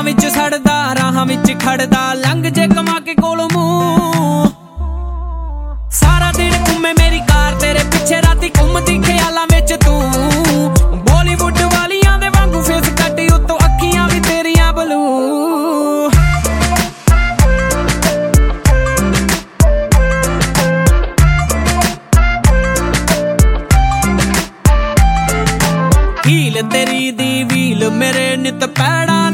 विच सड़दा राहां विच खड़दा लंघ जे कमा के कोलों मूंह सारा दिन घूमे मेरी कार तेरे पिछे राती घूमदी ख्यालां विच तू बॉलीवुड वालियां दे वांगू फेस कट्टी उत्तों अखियां भी तेरियां ब्लू हील तेरी दी व्हील मेरे नित पैड़ा